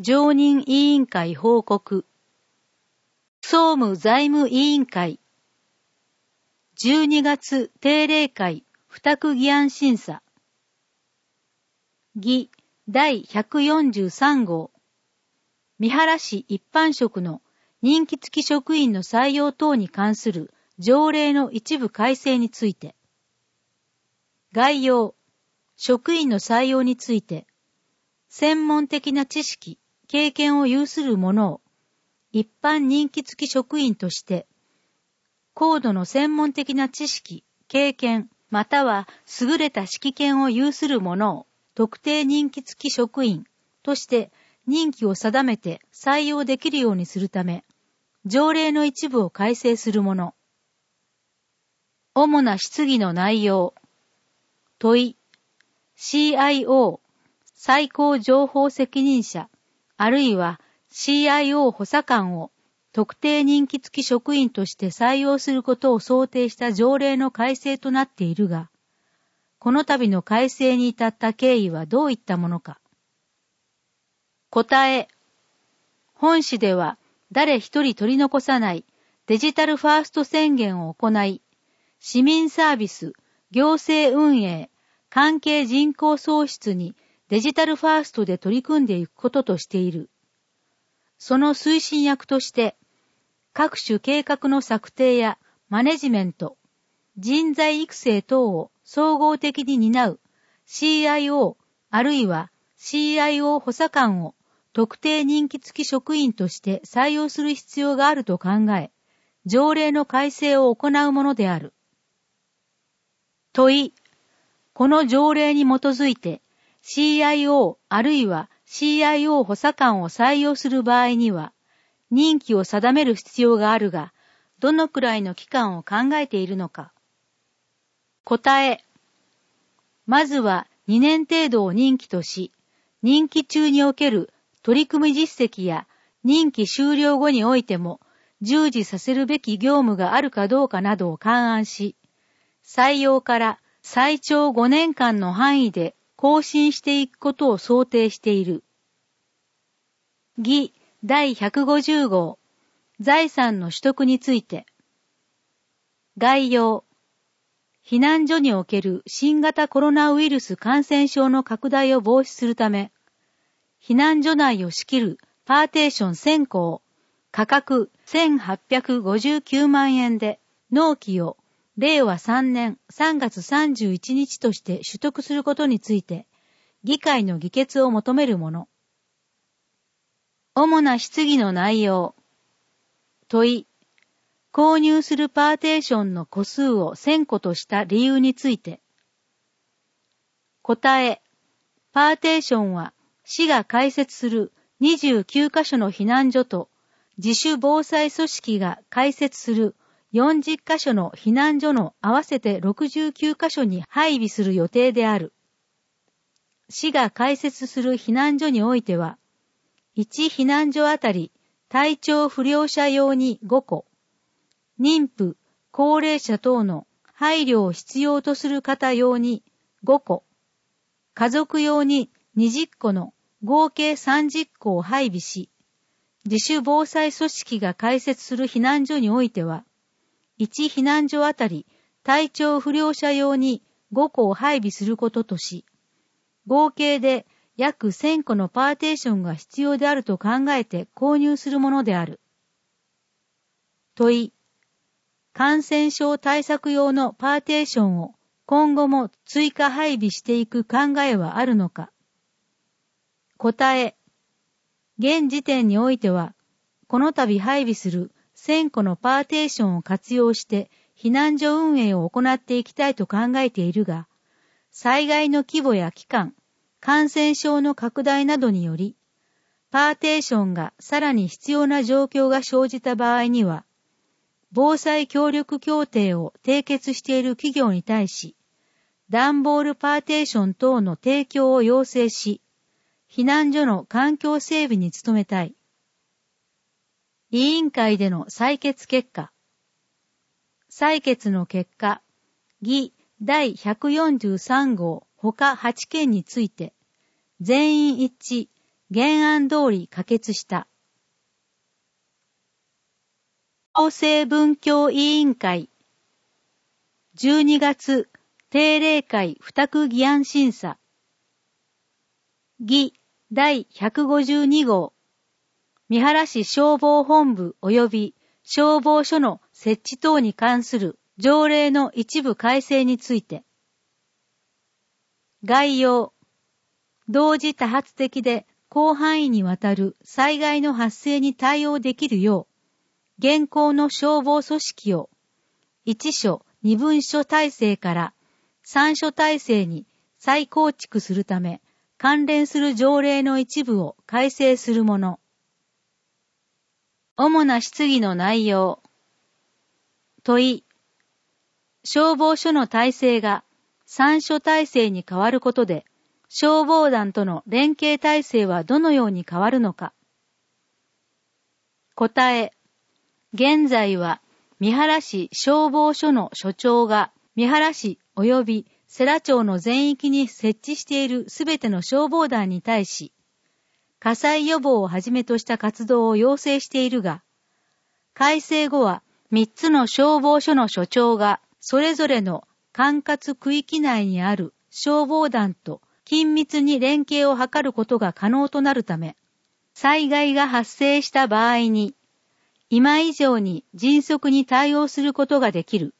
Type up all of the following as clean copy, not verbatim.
常任委員会報告。総務財務委員会。12月定例会付託議案審査。議第143号。三原市一般職の任期付き職員の採用等に関する条例の一部改正について。概要。職員の採用について、専門的な知識、経験を有する者を一般任期付き職員として、高度の専門的な知識、経験、または優れた識見を有する者を特定任期付き職員として任期を定めて採用できるようにするため、条例の一部を改正するもの。主な質疑の内容。問い。CIO、最高情報責任者、あるいは CIO 補佐官を特定任期付き職員として採用することを想定した条例の改正となっているが、この度の改正に至った経緯はどういったものか。答え。本市では誰一人取り残さないデジタルファースト宣言を行い、市民サービス、行政運営、関係人口創出にデジタルファーストで取り組んでいくこととしている。その推進役として、各種計画の策定やマネジメント、人材育成等を総合的に担う CIO あるいは CIO 補佐官を特定任期付き職員として採用する必要があると考え、条例の改正を行うものである。問い。この条例に基づいて CIO あるいは CIO 補佐官を採用する場合には、任期を定める必要があるが、どのくらいの期間を考えているのか。答え。まずは2年程度を任期とし、任期中における取り組み実績や任期終了後においても従事させるべき業務があるかどうかなどを勘案し、採用から最長5年間の範囲で更新していくことを想定している。議第150号。財産の取得について。概要。避難所における新型コロナウイルス感染症の拡大を防止するため、避難所内を仕切るパーテーション1000個を価格1859万円で納期を令和3年3月31日として取得することについて、議会の議決を求めるもの。主な質疑の内容。問い。購入するパーテーションの個数を1000個とした理由について。答え。パーテーションは市が開設する29カ所の避難所と自主防災組織が開設する40カ所の避難所の合わせて69カ所に配備する予定である。市が開設する避難所においては、1避難所あたり体調不良者用に5個、妊婦、高齢者等の配慮を必要とする方用に5個、家族用に20個の合計30個を配備し、自主防災組織が開設する避難所においては、1避難所あたり体調不良者用に5個を配備することとし、合計で約1000個のパーテーションが必要であると考えて購入するものである。問い。感染症対策用のパーテーションを今後も追加配備していく考えはあるのか。答え。現時点においては、この度配備する1000個のパーテーションを活用して避難所運営を行っていきたいと考えているが、災害の規模や期間、感染症の拡大などにより、パーテーションがさらに必要な状況が生じた場合には、防災協力協定を締結している企業に対し、段ボールパーテーション等の提供を要請し、避難所の環境整備に努めたい。委員会での採決結果。採決の結果、議第143号他8件について、全員一致原案通り可決した。厚生文教委員会12月定例会付託議案審査議第152号三原市消防本部及び消防署の設置等に関する条例の一部改正について概要同時多発的で広範囲にわたる災害の発生に対応できるよう現行の消防組織を一署二分署体制から三署体制に再構築するため関連する条例の一部を改正するもの。主な質疑の内容。問い。消防署の体制が三署体制に変わることで消防団との連携体制はどのように変わるのか。答え。現在は三原市消防署の署長が三原市及び世羅町の全域に設置しているすべての消防団に対し、火災予防をはじめとした活動を要請しているが、改正後は3つの消防署の署長がそれぞれの管轄区域内にある消防団と緊密に連携を図ることが可能となるため、災害が発生した場合に、今以上に迅速に対応することができる。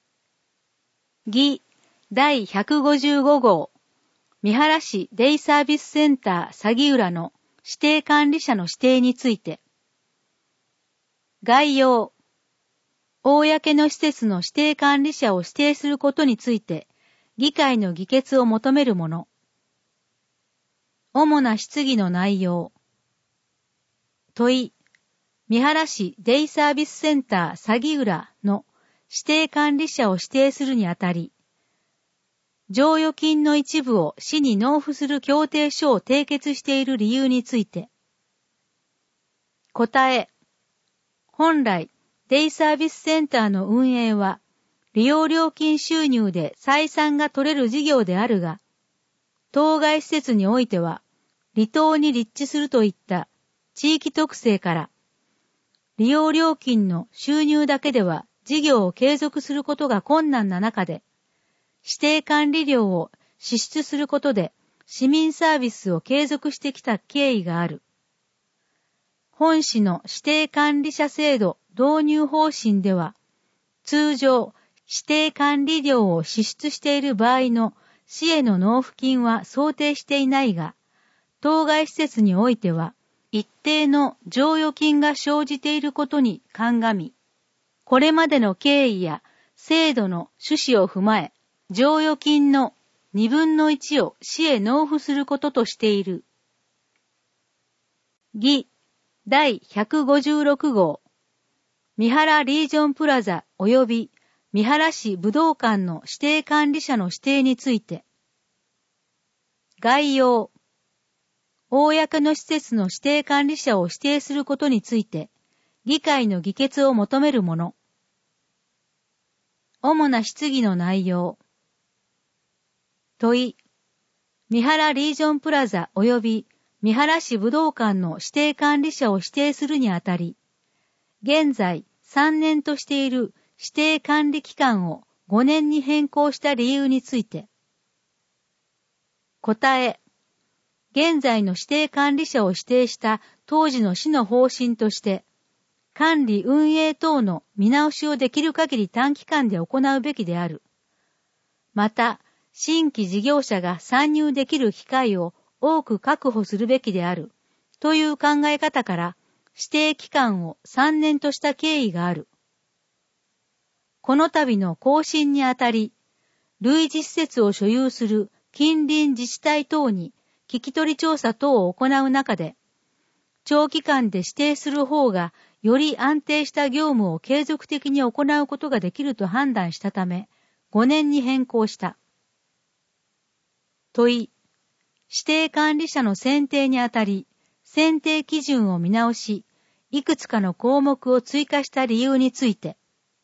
議第155号三原市デイサービスセンター鷺浦の指定管理者の指定について。概要。公の施設の指定管理者を指定することについて、議会の議決を求めるもの。主な質疑の内容。問い。三原市デイサービスセンター鷺浦の指定管理者を指定するにあたり、剰余金の一部を市に納付する協定書を締結している理由について。答え。本来、デイサービスセンターの運営は、利用料金収入で採算が取れる事業であるが、当該施設においては、離島に立地するといった地域特性から、利用料金の収入だけでは事業を継続することが困難な中で、指定管理料を支出することで市民サービスを継続してきた経緯がある。本市の指定管理者制度導入方針では、通常指定管理料を支出している場合の市への納付金は想定していないが、当該施設においては、一定の剰余金が生じていることに鑑み、これまでの経緯や制度の趣旨を踏まえ、剰余金の2分の1を市へ納付することとしている。議第156号三原リージョンプラザ及び三原市武道館の指定管理者の指定について。概要。公の施設の指定管理者を指定することについて、議会の議決を求めるもの。主な質疑の内容。問い。三原リージョンプラザ及び三原市武道館の指定管理者を指定するにあたり、現在3年としている指定管理期間を5年に変更した理由について。答え。現在の指定管理者を指定した当時の市の方針として、管理運営等の見直しをできる限り短期間で行うべきである。また、新規事業者が参入できる機会を多く確保するべきである、という考え方から、指定期間を3年とした経緯がある。この度の更新にあたり、類似施設を所有する近隣自治体等に聞き取り調査等を行う中で、長期間で指定する方がより安定した業務を継続的に行うことができると判断したため、5年に変更した。問い。指定管理者の選定にあたり、選定基準を見直し、いくつかの項目を追加した理由について。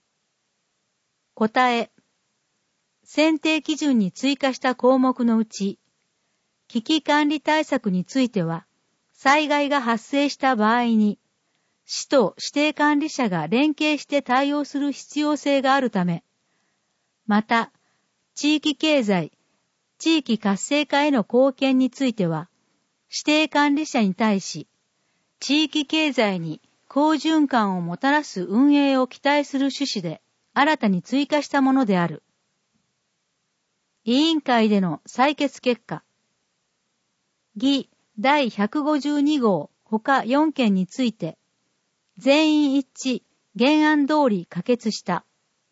答え。選定基準に追加した項目のうち、危機管理対策については、 災害が発生した場合に、市と指定管理者が連携して対応する必要性があるため、また、地域経済、地域活性化への貢献については、指定管理者に対し、地域経済に好循環をもたらす運営を期待する趣旨で新たに追加したものである。委員会での採決結果。議第152号他4件について、全員一致、原案通り可決した。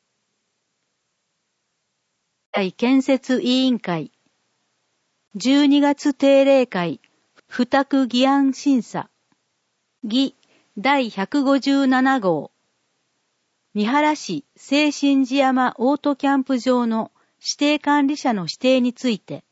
建設委員会。12月定例会、付託議案審査。議第157号。三原市清新寺山オートキャンプ場の指定管理者の指定について。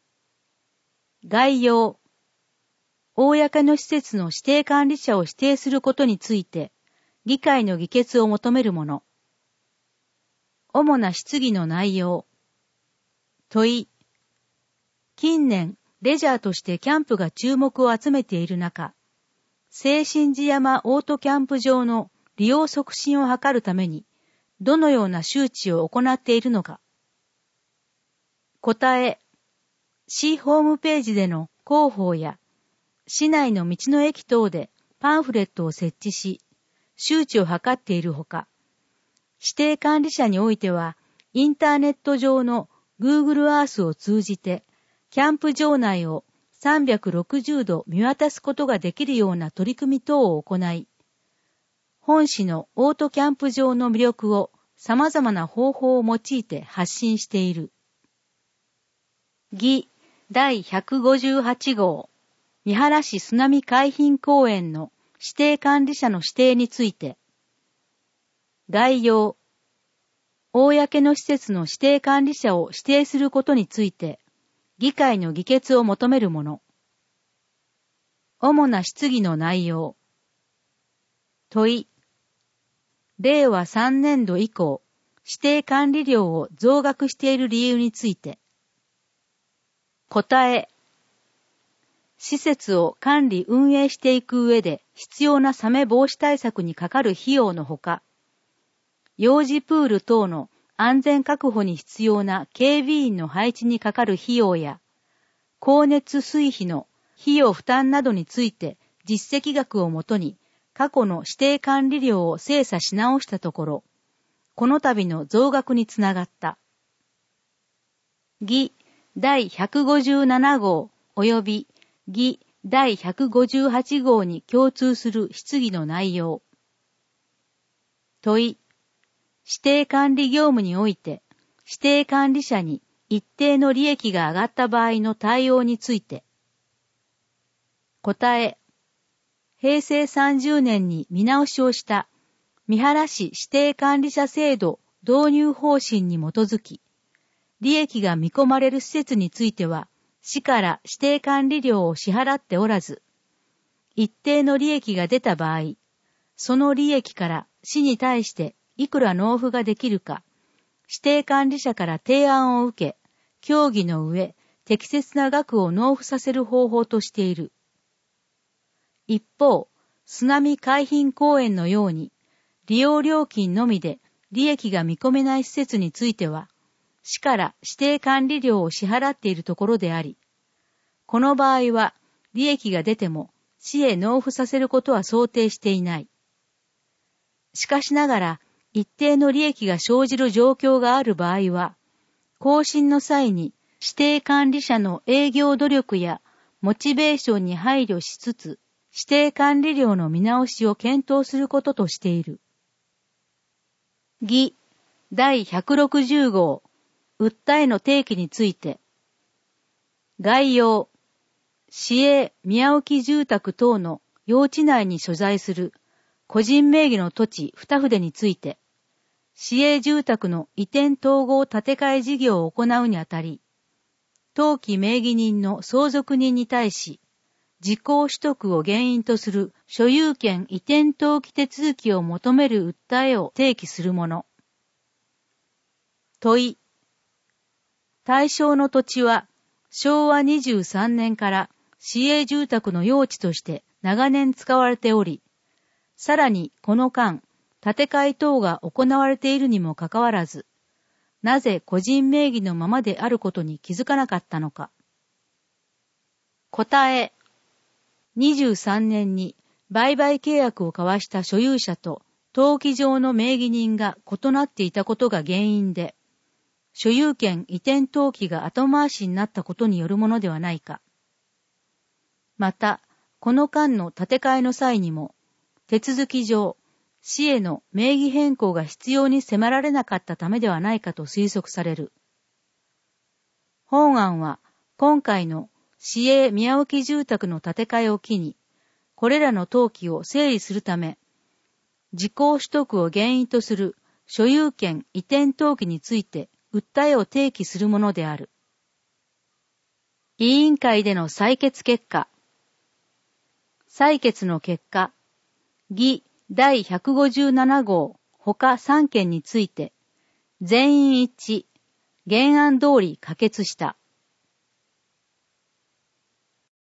概要。公の施設の指定管理者を指定することについて、議会の議決を求めるもの。主な質疑の内容。問い。近年、レジャーとしてキャンプが注目を集めている中、清新寺山オートキャンプ場の利用促進を図るために、どのような周知を行っているのか。答え。市ホームページでの広報や、市内の道の駅等でパンフレットを設置し、周知を図っているほか、指定管理者においては、インターネット上の Google Earth を通じて、キャンプ場内を360度見渡すことができるような取り組み等を行い、本市のオートキャンプ場の魅力を様々な方法を用いて発信している。議第158号。三原市津波海浜公園の指定管理者の指定について。概要。公の施設の指定管理者を指定することについて、議会の議決を求めるもの。主な質疑の内容。問い。令和3年度以降、指定管理料を増額している理由について。答え。施設を管理運営していく上で必要なサメ防止対策にかかる費用のほか、幼児プール等の安全確保に必要な警備員の配置にかかる費用や、光熱水費の費用負担などについて実績額をもとに過去の指定管理料を精査し直したところ、この度の増額につながった。議第157号及び議第158号に共通する質疑の内容。問い。指定管理業務において、指定管理者に一定の利益が上がった場合の対応について。答え。平成30年に見直しをした三原市指定管理者制度導入方針に基づき、利益が見込まれる施設については、市から指定管理料を支払っておらず、一定の利益が出た場合、その利益から市に対していくら納付ができるか、指定管理者から提案を受け、協議の上、適切な額を納付させる方法としている。一方、津波海浜公園のように、利用料金のみで利益が見込めない施設については、市から指定管理料を支払っているところであり、この場合は利益が出ても市へ納付させることは想定していない。しかしながら一定の利益が生じる状況がある場合は、更新の際に指定管理者の営業努力やモチベーションに配慮しつつ、指定管理料の見直しを検討することとしている。議第160号訴えの提起について。概要。市営宮置住宅等の用地内に所在する個人名義の土地2筆について、市営住宅の移転統合建て替え事業を行うにあたり、登記名義人の相続人に対し、時効取得を原因とする所有権移転登記手続きを求める訴えを提起するもの。問い。対象の土地は昭和23年から市営住宅の用地として長年使われており、さらにこの間、建て替え等が行われているにもかかわらず、なぜ個人名義のままであることに気づかなかったのか。答え。23年に売買契約を交わした所有者と登記上の名義人が異なっていたことが原因で、所有権移転登記が後回しになったことによるものではないか。また、この間の建て替えの際にも、手続き上、市への名義変更が必要に迫られなかったためではないかと推測される。本案は、今回の市営宮置住宅の建て替えを機に、これらの登記を整理するため、時効取得を原因とする所有権移転登記について訴えを提起するものである。委員会での採決結果。採決の結果、議第157号他3件について、全員一致、原案通り可決した。